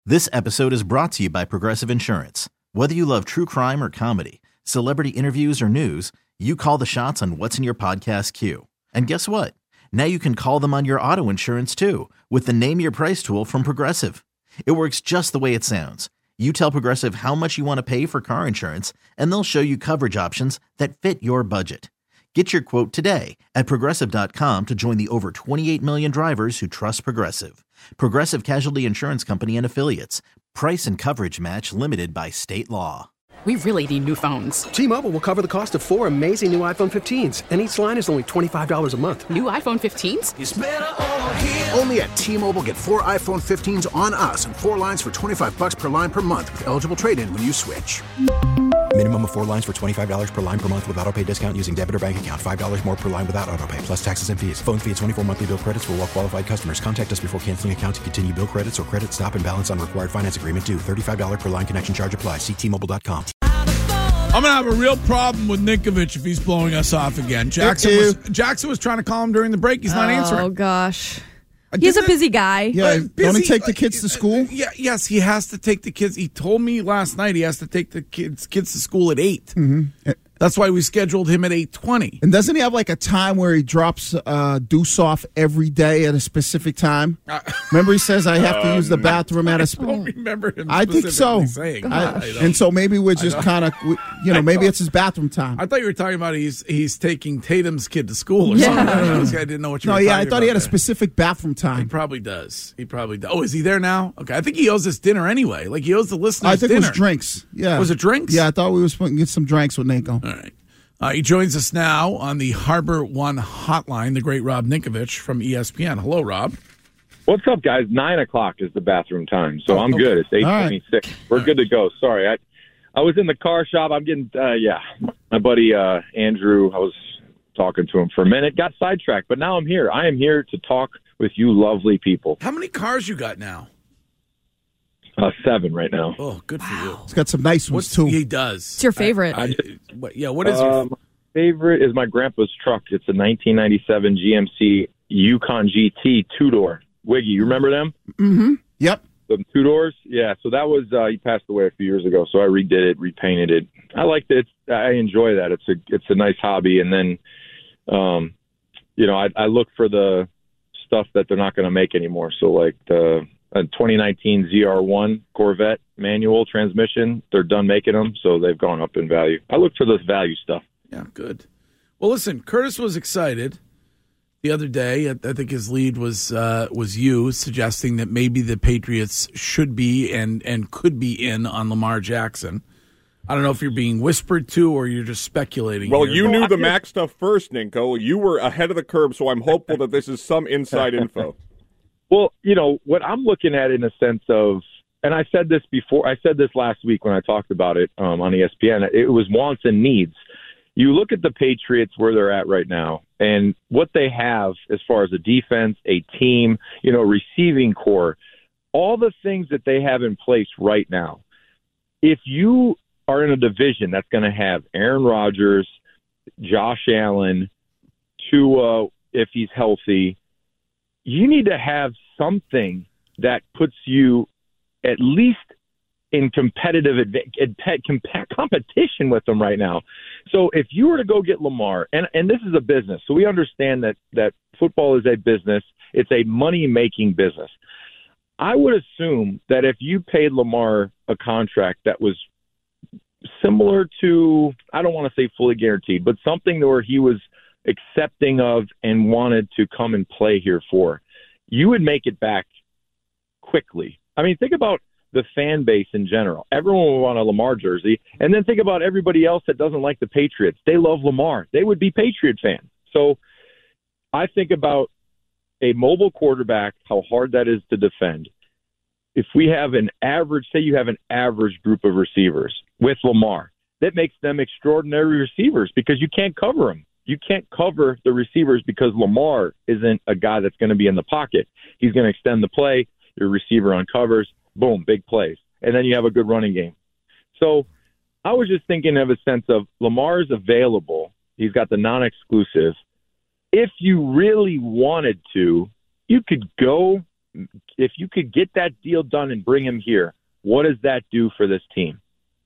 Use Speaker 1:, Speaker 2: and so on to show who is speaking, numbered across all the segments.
Speaker 1: This episode is brought to you by Progressive Insurance. Whether you love true crime or comedy, celebrity interviews or news, you call the shots on what's in your podcast queue. And guess what? Now you can call them on your auto insurance too with the Name Your Price tool from Progressive. It works just the way it sounds. You tell Progressive how much you want to pay for car insurance, and they'll show you coverage options that fit your budget. Get your quote today at Progressive.com to join the over 28 million drivers who trust Progressive. Progressive Casualty Insurance Company and Affiliates. Price and coverage match limited by state law.
Speaker 2: We really need new phones.
Speaker 3: T-Mobile will cover the cost of 4 amazing new iPhone 15s, and each line is only $25 a month.
Speaker 2: New iPhone 15s?
Speaker 4: It's better over here. Only at T-Mobile, get 4 iPhone 15s on us and 4 lines for $25 per line per month with eligible trade-in when you switch.
Speaker 5: Minimum of 4 lines for $25 per line per month with autopay discount using debit or bank account. $5 more per line without autopay, plus taxes and fees. Phone fee at 24 monthly bill credits for well-qualified customers. Contact us before canceling account to continue bill credits or credit stop and balance on required finance agreement due. $35 per line connection charge applies. See T-Mobile.com.
Speaker 6: I'm going to have a real problem with Ninkovich if he's blowing us off again. Jackson was trying to call him during the break. He's not answering.
Speaker 7: Oh, gosh. He's a busy guy.
Speaker 8: Yeah, don't he take the kids to school?
Speaker 6: Yes, he has to take the kids. He told me last night he has to take the kids to school at 8.
Speaker 8: Mm-hmm.
Speaker 6: That's why we scheduled him at 8:20.
Speaker 8: And doesn't he have like a time where he drops Deuce off every day at a specific time? Remember, he says, I have to use the bathroom at a
Speaker 6: I don't remember him
Speaker 8: I think so.
Speaker 6: saying
Speaker 8: and so maybe we're just kind of, maybe it's his bathroom time.
Speaker 6: I thought you were talking about he's taking Tatum's kid to school or something. I didn't know what you were talking about.
Speaker 8: I thought he had a specific bathroom time.
Speaker 6: He probably does. Oh, is he there now? Okay, I think he owes us dinner anyway. Like he owes the listeners dinner.
Speaker 8: I think it was drinks. Yeah.
Speaker 6: Was it drinks?
Speaker 8: Yeah, I thought we were supposed to get some drinks with Ninko.
Speaker 6: All right. He joins us now on the Harbor One hotline, the great Rob Ninkovich from ESPN. Hello, Rob.
Speaker 9: What's up, guys? 9 o'clock is the bathroom time, so I'm good. It's 8:26. Right. We're good to go. Sorry, I was in the car shop. I'm getting, my buddy Andrew, I was talking to him for a minute, got sidetracked, but now I'm here. I am here to talk with you lovely people.
Speaker 6: How many cars you got now?
Speaker 9: 7 right now.
Speaker 6: Oh, good for you.
Speaker 8: He's got some nice ones, too.
Speaker 6: He does.
Speaker 7: It's your favorite.
Speaker 6: What is your
Speaker 9: my favorite is my grandpa's truck. It's a 1997 GMC Yukon GT 2-door. Wiggy, you remember them?
Speaker 8: Mm-hmm. Yep.
Speaker 9: The 2 doors? Yeah, so that was, he passed away a few years ago, so I redid it, repainted it. I liked it. I enjoy that. It's a nice hobby. And then, I look for the stuff that they're not going to make anymore. So like the 2019 ZR1 Corvette manual transmission, they're done making them, so they've gone up in value. I look for this value stuff.
Speaker 6: Yeah, good. Well, listen, Curtis was excited the other day. I think his lead was you suggesting that maybe the Patriots should be and could be in on Lamar Jackson. I don't know if you're being whispered to or you're just speculating.
Speaker 10: Well, you knew the Mac stuff first, Ninko. You were ahead of the curve, so I'm hopeful that this is some inside info.
Speaker 9: Well, what I'm looking at in a sense of, and I said this before, I said this last week when I talked about it on ESPN, it was wants and needs. You look at the Patriots where they're at right now and what they have as far as a defense, a team, receiving core, all the things that they have in place right now. If you are in a division that's going to have Aaron Rodgers, Josh Allen, Tua, if he's healthy, you need to have something that puts you at least in competitive competition with them right now. So if you were to go get Lamar, and this is a business, so we understand that football is a business. It's a money-making business. I would assume that if you paid Lamar a contract that was similar to, I don't want to say fully guaranteed, but something where he was accepting of and wanted to come and play here for, you would make it back quickly. I mean, think about the fan base in general. Everyone would want a Lamar jersey. And then think about everybody else that doesn't like the Patriots. They love Lamar. They would be Patriot fans. So I think about a mobile quarterback, how hard that is to defend. If we have an average, say you have an average group of receivers with Lamar, that makes them extraordinary receivers because you can't cover them. You can't cover the receivers because Lamar isn't a guy that's going to be in the pocket. He's going to extend the play. Your receiver uncovers. Boom, big plays. And then you have a good running game. So I was just thinking of a sense of Lamar's available. He's got the non-exclusive. If you really wanted to, you could go if you could get that deal done and bring him here, what does that do for this team?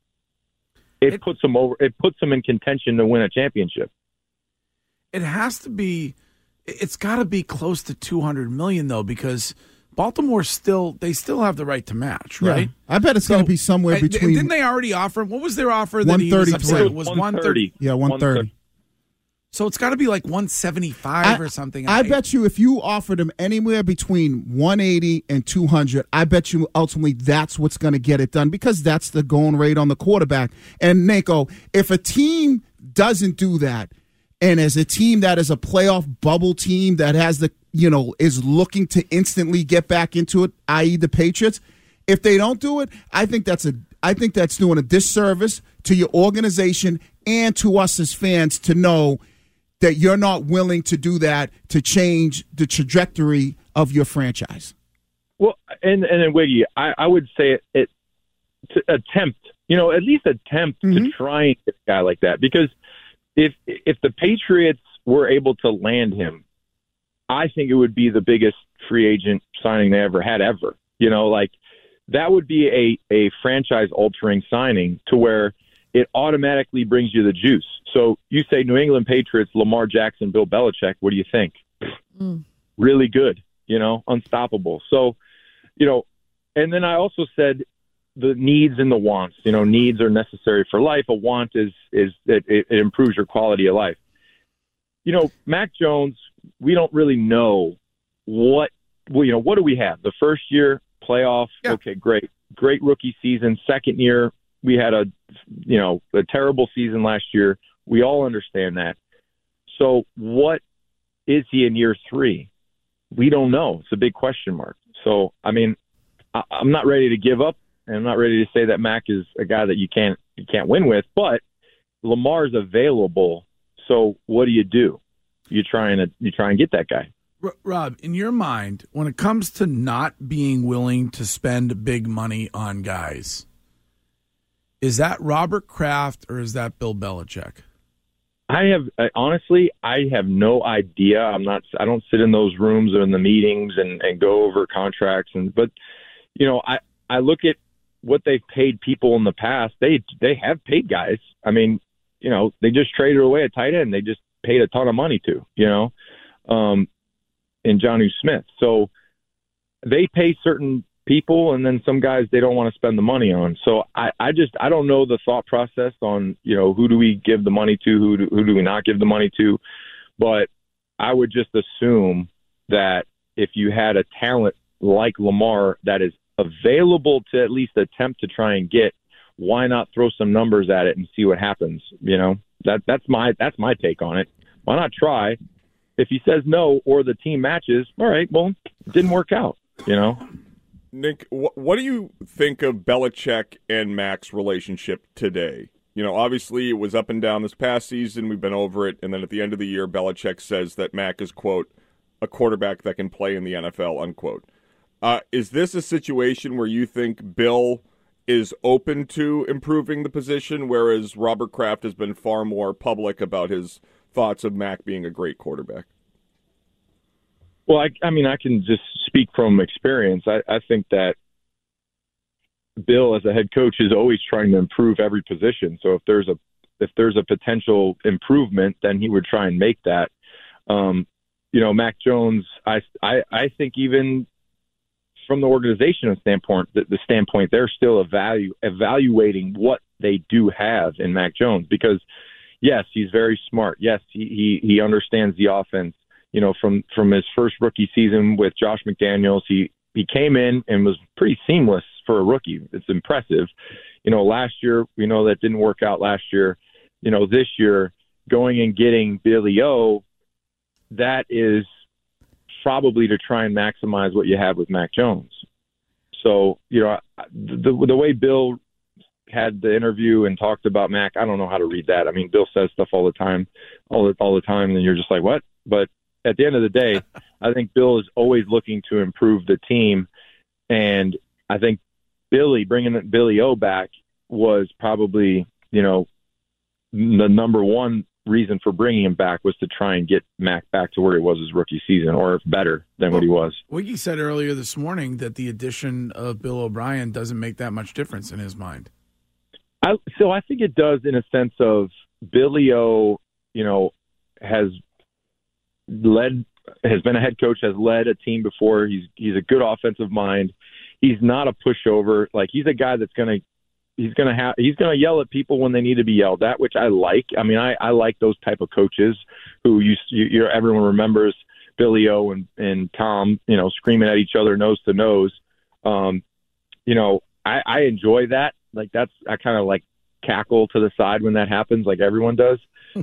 Speaker 9: It puts them over. It puts them in contention to win a championship.
Speaker 6: It has to be. It's got to be close to $200 million though, because Baltimore still have the right to match, right?
Speaker 8: Yeah. I bet it's going to be somewhere between.
Speaker 6: Didn't they already offer? What was their offer? That he was upset? It was 130.
Speaker 8: Yeah, 130.
Speaker 6: So it's got to be like 175 or something.
Speaker 8: I bet you if you offered him anywhere between 180 and 200, I bet you ultimately that's what's going to get it done, because that's the going rate on the quarterback. And Nako, if a team doesn't do that, and as a team that is a playoff bubble team that has is looking to instantly get back into it, i.e. the Patriots, if they don't do it, I think that's doing a disservice to your organization and to us as fans to know that you're not willing to do that to change the trajectory of your franchise.
Speaker 9: Well, and then Wiggy, I would say it to attempt, at least attempt to try and get a guy like that, because if the Patriots were able to land him, I think it would be the biggest free agent signing they ever had ever. That would be a franchise altering signing to where it automatically brings you the juice. So you say New England Patriots, Lamar Jackson, Bill Belichick, what do you think? Really good, unstoppable. So, and then I also said the needs and the wants. Needs are necessary for life. A want is it improves your quality of life. Mac Jones, we don't really know what do we have? The first year, playoff, okay, great rookie season. Second year, we had a terrible season last year. We all understand that. So what is he in year 3? We don't know. It's a big question mark. So, I'm not ready to give up, and I'm not ready to say that Mac is a guy that you can't win with, but Lamar's available. So what do? You try and get that guy.
Speaker 6: Rob, in your mind, when it comes to not being willing to spend big money on guys, is that Robert Kraft or is that Bill Belichick?
Speaker 9: I have no idea. I don't sit in those rooms or in the meetings and go over contracts. But I look at what they've paid people in the past. They have paid guys. They just traded away a tight end. They just paid a ton of money to, in Jonnu Smith. So they pay certain people, and then some guys they don't want to spend the money on. So I don't know the thought process on, who do we give the money to, who do we not give the money to. But I would just assume that if you had a talent like Lamar that is available to at least attempt to try and get, why not throw some numbers at it and see what happens? That's my take on it. Why not try? If he says no or the team matches, all right, well, it didn't work out,
Speaker 10: Nick, what do you think of Belichick and Mac's relationship today? Obviously it was up and down this past season. We've been over it. And then at the end of the year, Belichick says that Mac is, quote, a quarterback that can play in the NFL, unquote. Is this a situation where you think Bill is open to improving the position, whereas Robert Kraft has been far more public about his thoughts of Mac being a great quarterback?
Speaker 9: Well, I can just speak from experience. I think that Bill, as a head coach, is always trying to improve every position. So if there's a potential improvement, then he would try and make that. Mac Jones, I think even from the organizational standpoint, the standpoint, they're still evaluating what they do have in Mac Jones, because yes, he's very smart. Yes, he understands the offense. From his first rookie season with Josh McDaniels, he came in and was pretty seamless for a rookie. It's impressive. Last year, we know that didn't work out last year. This year, going and getting Billy O, that is probably to try and maximize what you have with Mac Jones. So, the way Bill had the interview and talked about Mac, I don't know how to read that. Bill says stuff all the time, and you're just like, what? But at the end of the day, I think Bill is always looking to improve the team. And I think bringing Billy O back was probably, the number one reason for bringing him back was to try and get Mac back to where he was his rookie season, or better than what he was.
Speaker 6: Wiggy said earlier this morning that the addition of Bill O'Brien doesn't make that much difference in his mind.
Speaker 9: So I think it does, in a sense of Billy O, has been a head coach, has led a team before. He's a good offensive mind. He's not a pushover. Like, he's a guy that's he's gonna yell at people when they need to be yelled at, which I like. I mean, I like those type of coaches who everyone remembers Billy O and Tom, screaming at each other nose to nose. I enjoy that. Like, I kind of like cackle to the side when that happens, like everyone does.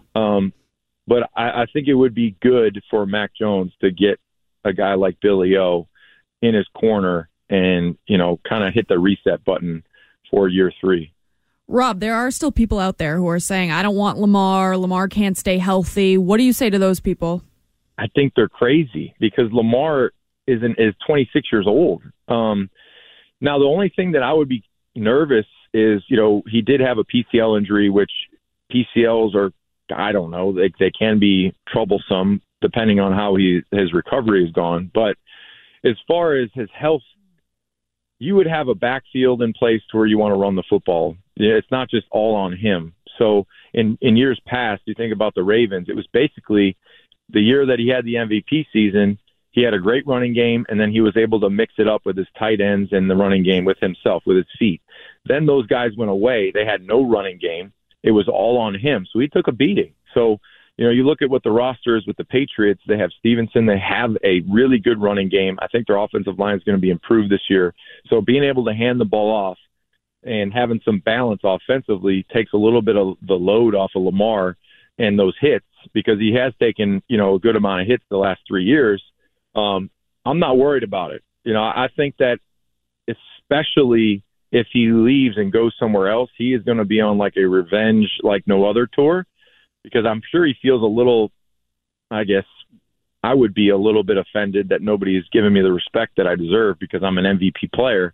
Speaker 9: But I think it would be good for Mac Jones to get a guy like Billy O in his corner and, kind of hit the reset button for year 3.
Speaker 7: Rob, there are still people out there who are saying, I don't want Lamar. Lamar can't stay healthy. What do you say to those people?
Speaker 9: I think they're crazy because Lamar is 26 years old. Now, the only thing that I would be nervous is, he did have a PCL injury, which PCLs are, I don't know, they can be troublesome depending on how his recovery has gone. But as far as his health, you would have a backfield in place to where you want to run the football. It's not just all on him. So in years past, you think about the Ravens, it was basically the year that he had the MVP season, he had a great running game, and then he was able to mix it up with his tight ends and the running game with himself, with his feet. Then those guys went away. They had no running game. It was all on him. So he took a beating. So, you look at what the roster is with the Patriots. They have Stevenson. They have a really good running game. I think their offensive line is going to be improved this year. So being able to hand the ball off and having some balance offensively takes a little bit of the load off of Lamar and those hits, because he has taken, a good amount of hits the last 3 years. I'm not worried about it. I think that especially if he leaves and goes somewhere else, he is going to be on like a revenge like no other tour, because I'm sure he feels a little, I guess I would be a little bit offended that nobody has given me the respect that I deserve because I'm an MVP player.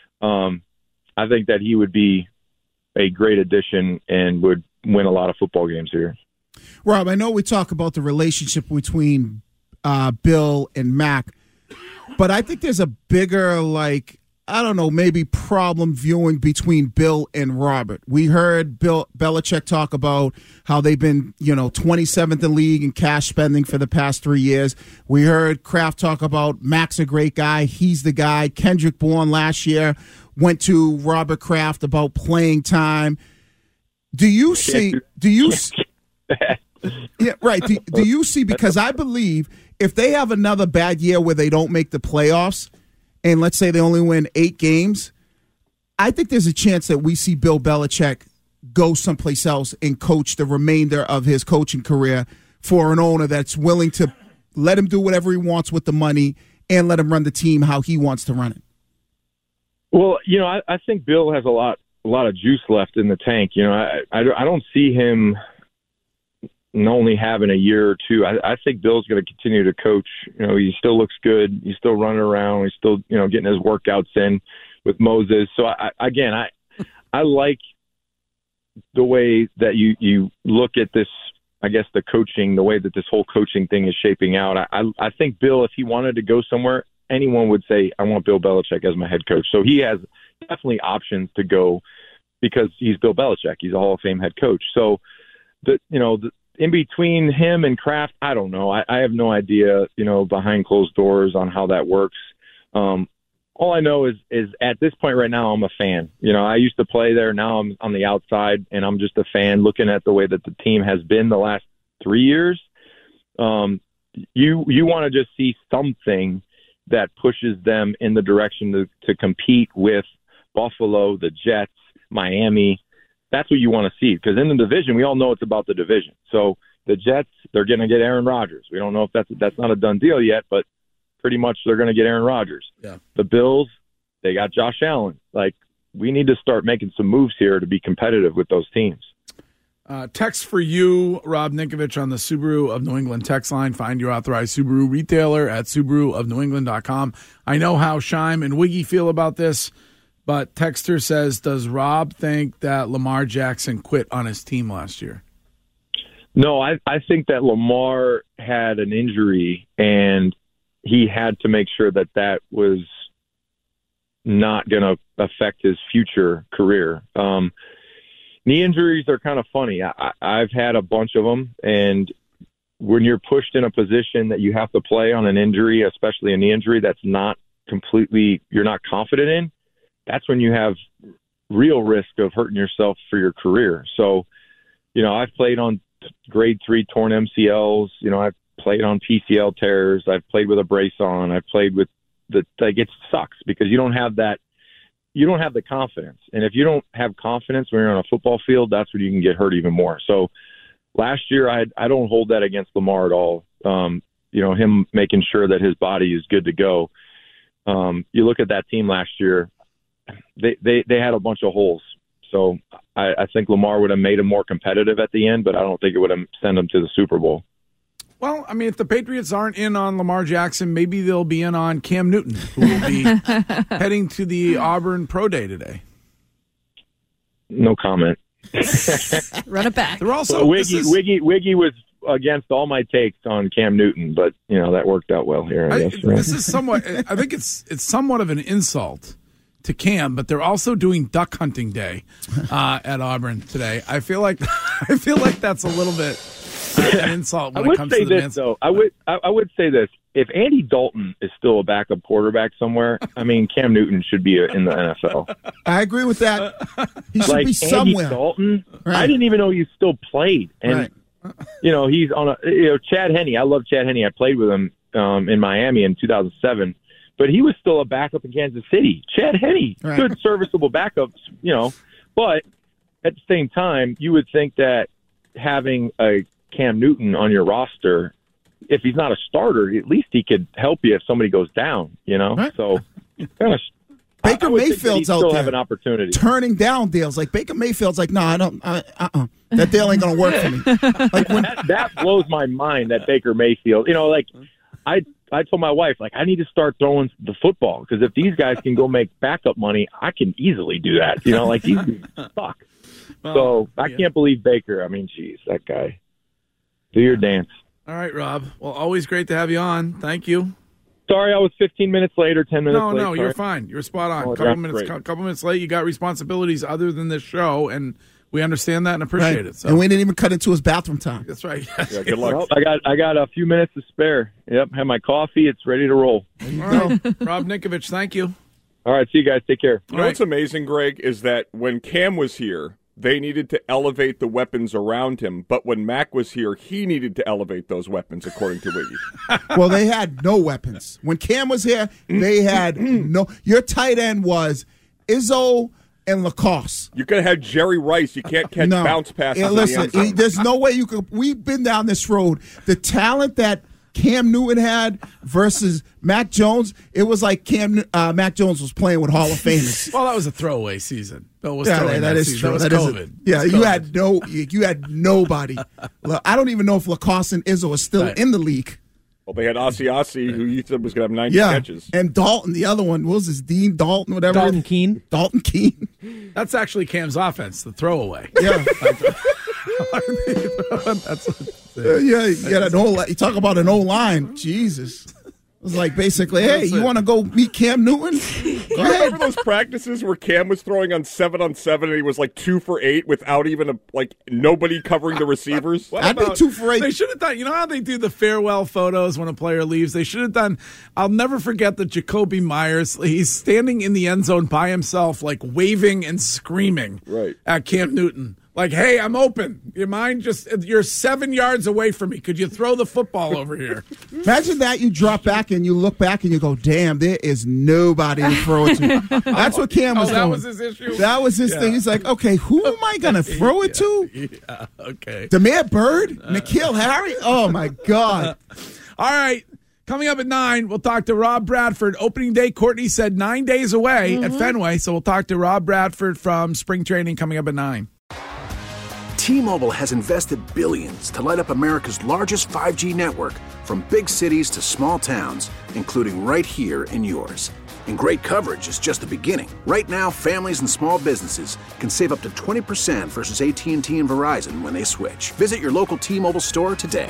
Speaker 9: I think that he would be a great addition and would win a lot of football games here.
Speaker 8: Rob, I know we talk about the relationship between Bill and Mac, but I think there's a bigger, maybe problem viewing between Bill and Robert. We heard Bill Belichick talk about how they've been, 27th in league in cash spending for the past 3 years. We heard Kraft talk about Mac's a great guy. He's the guy. Kendrick Bourne last year went to Robert Kraft about playing time. Do you see? Yeah, right. Do you see? Because I believe if they have another bad year where they don't make the playoffs, and let's say they only win 8 games, I think there's a chance that we see Bill Belichick go someplace else and coach the remainder of his coaching career for an owner that's willing to let him do whatever he wants with the money and let him run the team how he wants to run it.
Speaker 9: Well, I think Bill has a lot of juice left in the tank. I don't see him only having a year or two. I think Bill's going to continue to coach. He still looks good. He's still running around. He's still, getting his workouts in with Moses. So I like the way that you look at this, I guess, the coaching, the way that this whole coaching thing is shaping out. I think Bill, if he wanted to go somewhere, anyone would say, I want Bill Belichick as my head coach. So he has definitely options to go because he's Bill Belichick. He's a Hall of Fame head coach. So in between him and Kraft, I don't know. I have no idea, behind closed doors on how that works. All I know is at this point right now, I'm a fan. I used to play there. Now I'm on the outside, and I'm just a fan looking at the way that the team has been the last 3 years. You want to just see something that pushes them in the direction to compete with Buffalo, the Jets, Miami. That's what you want to see, because in the division, we all know it's about the division. So the Jets, they're going to get Aaron Rodgers. We don't know if that's not a done deal yet, but pretty much they're going to get Aaron Rodgers. Yeah. The Bills, they got Josh Allen. We need to start making some moves here to be competitive with those teams.
Speaker 6: Text for you, Rob Ninkovich, on the Subaru of New England text line. Find your authorized Subaru retailer at SubaruofNewEngland.com. I know how Scheim and Wiggy feel about this, but Texter says, does Rob think that Lamar Jackson quit on his team last year?
Speaker 9: No, I think that Lamar had an injury, and he had to make sure that was not going to affect his future career. Knee injuries are kind of funny. I've had a bunch of them, and when you're pushed in a position that you have to play on an injury, especially a knee injury that's not completely, you're not confident in, that's when you have real risk of hurting yourself for your career. So, I've played on grade 3 torn MCLs. I've played on PCL tears. I've played with a brace on. I've played with it sucks because you don't have that. You don't have the confidence. And if you don't have confidence when you're on a football field, that's when you can get hurt even more. So last year, I don't hold that against Lamar at all. Him making sure that his body is good to go. You look at that team last year, they had a bunch of holes. So I think Lamar would have made him more competitive at the end, but I don't think it would have sent him to the Super Bowl.
Speaker 6: Well, I mean, if the Patriots aren't in on Lamar Jackson, maybe they'll be in on Cam Newton, who will be heading to the Auburn Pro Day today.
Speaker 9: No comment.
Speaker 7: Run it back.
Speaker 6: They're also
Speaker 9: Wiggy was against all my takes on Cam Newton, but that worked out well here. I guess.
Speaker 6: This is somewhat. I think it's somewhat of an insult to Cam, but they're also doing Duck Hunting Day at Auburn today. I feel like that's a little bit an insult when it comes to the
Speaker 9: this, though. I would say this. If Andy Dalton is still a backup quarterback somewhere, I mean, Cam Newton should be in the NFL.
Speaker 8: I agree with that. He should be somewhere.
Speaker 9: Andy Dalton,
Speaker 8: right.
Speaker 9: I didn't even know he still played. And, he's on Chad Henne. I love Chad Henne. I played with him in Miami in 2007. But he was still a backup in Kansas City. Chad Henne, good, serviceable backups, But at the same time, you would think that having a Cam Newton on your roster, if he's not a starter, at least he could help you if somebody goes down, Right. So,
Speaker 8: Baker Mayfield's out there
Speaker 9: have an opportunity.
Speaker 8: turning down deals. Like Baker Mayfield's like, no, I don't. That deal ain't gonna work for me. Like
Speaker 9: that blows my mind. That Baker Mayfield, I told my wife, I need to start throwing the football because if these guys can go make backup money, I can easily do that. These suck. So I can't believe Baker. I mean, geez, that guy. Do your dance.
Speaker 6: All right, Rob. Well, always great to have you on. Thank you.
Speaker 9: Sorry, I was 15 minutes late or 10 minutes late.
Speaker 6: No, you're fine. You're spot on. Couple minutes late. You got responsibilities other than this show, and we understand that and appreciate it. So.
Speaker 8: And we didn't even cut into his bathroom time.
Speaker 6: That's right.
Speaker 10: Yeah, good luck.
Speaker 9: Well, I got a few minutes to spare. Yep, have my coffee. It's ready to roll.
Speaker 6: All right. Rob Ninkovich, thank you.
Speaker 9: All right, see you guys. Take care.
Speaker 10: You know what's amazing, Greg, is that when Cam was here, they needed to elevate the weapons around him. But when Mac was here, he needed to elevate those weapons, according to Wiggy.
Speaker 8: Well, they had no weapons. When Cam was here, they had no. Your tight end was Izzo and Lacoste.
Speaker 10: You could have had Jerry Rice. You can't catch bounce passes.
Speaker 8: Yeah, listen, there's no way you could. We've been down this road. The talent that Cam Newton had versus Mac Jones, it was like Mac Jones was playing with Hall of Famers.
Speaker 6: Well, that was a throwaway season. Bill was throwing
Speaker 8: that is
Speaker 6: season.
Speaker 8: true.
Speaker 6: That was COVID.
Speaker 8: You had nobody. I don't even know if Lacoste and Izzo are still in the league.
Speaker 10: Well, they had Asiasi, who you said was going to have 90 catches.
Speaker 8: And Dalton, the other one, what was his Dean Dalton, whatever.
Speaker 11: Dalton Keene.
Speaker 6: That's actually Cam's offense, the throwaway.
Speaker 8: Yeah. An O-line. You talk about an O-line. Jesus. It was like basically, hey, you want to go meet Cam Newton? Go ahead.
Speaker 10: Remember those practices where Cam was throwing on 7-on-7 and he was like 2 for 8 without even nobody covering the receivers?
Speaker 8: I'd be 2 for 8.
Speaker 6: They should have done, you know how they do the farewell photos when a player leaves? They should have done, I'll never forget the Jacoby Myers. He's standing in the end zone by himself, waving and screaming at Cam Newton. Hey, I'm open. You mind? You're 7 yards away from me. Could you throw the football over here?
Speaker 8: Imagine that you drop back and you look back and you go, damn, there is nobody to throw it to. That's what Cam was doing.
Speaker 6: That was his issue?
Speaker 8: That was his thing. He's like, okay, who am I going to throw it to?
Speaker 6: Yeah, okay.
Speaker 8: Demare Bird? N'Keal Harry? Oh, my God.
Speaker 6: All right. Coming up at 9, we'll talk to Rob Bradford. Opening day, Courtney said 9 days away at Fenway. So we'll talk to Rob Bradford from spring training coming up at 9.
Speaker 4: T-Mobile has invested billions to light up America's largest 5G network, from big cities to small towns, including right here in yours. And great coverage is just the beginning. Right now, families and small businesses can save up to 20% versus AT&T and Verizon when they switch. Visit your local T-Mobile store today.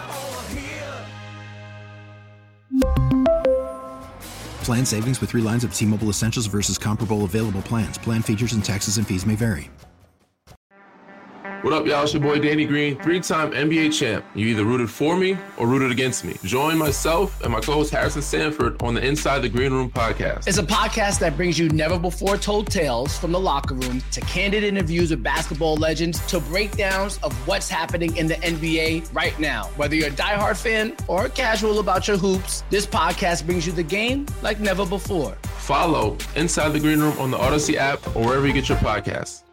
Speaker 5: Plan savings with 3 lines of T-Mobile Essentials versus comparable available plans. Plan features and taxes and fees may vary.
Speaker 11: What up, y'all? It's your boy Danny Green, 3-time NBA champ. You either rooted for me or rooted against me. Join myself and my co-host Harrison Sanford on the Inside the Green Room podcast.
Speaker 12: It's a podcast that brings you never-before-told tales from the locker room to candid interviews with basketball legends to breakdowns of what's happening in the NBA right now. Whether you're a diehard fan or casual about your hoops, this podcast brings you the game like never before.
Speaker 11: Follow Inside the Green Room on the Odyssey app or wherever you get your podcasts.